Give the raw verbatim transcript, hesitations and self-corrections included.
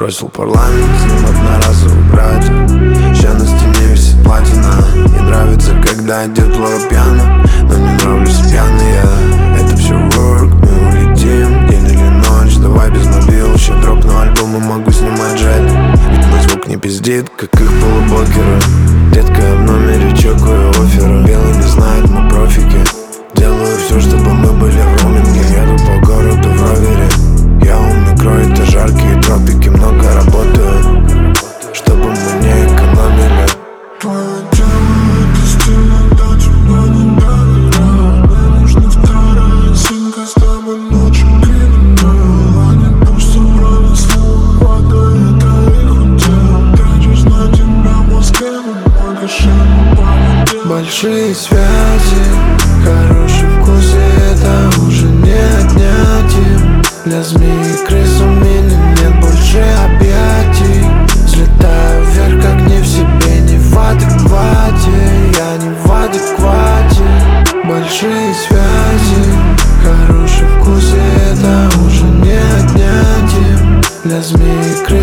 бросил парламент, с ним одноразовый братья. Ща на стене висит платина. Не нравится, когда дед Лора пьяна, но мне нравлюсь пьяный я. Это все work, мы улетим день или ночь. Давай без мобил, еще дропну альбом и могу снимать жаль. Ведь мой звук не пиздит, как их полублокеры. Детка, я в номере чекаю офферы. Белый не знает, мы профики. Делаю все, чтобы мы были в роуминге. Еду по городу в ровере. Я умный, кроет и жаркие тропики. Много работаю, чтобы мы не экономили. Твое тело — это стена, до тебя не доверяю. Мне нужна вторая симка, с тобой ночью криминал. Они просто пронесло водой, это их удел. Трачусь на тебя в Москве, но много шин по воде. Большие связи, хороший вкус, и это уже не отнять им. Для змеи и крыс у меня нет больше объятий. Взлетаю вверх, как не в себе, не в адеквате. Я не в адеквате. Большие связи, хороший вкус, и это уже не отнять им. Для змеи и крыс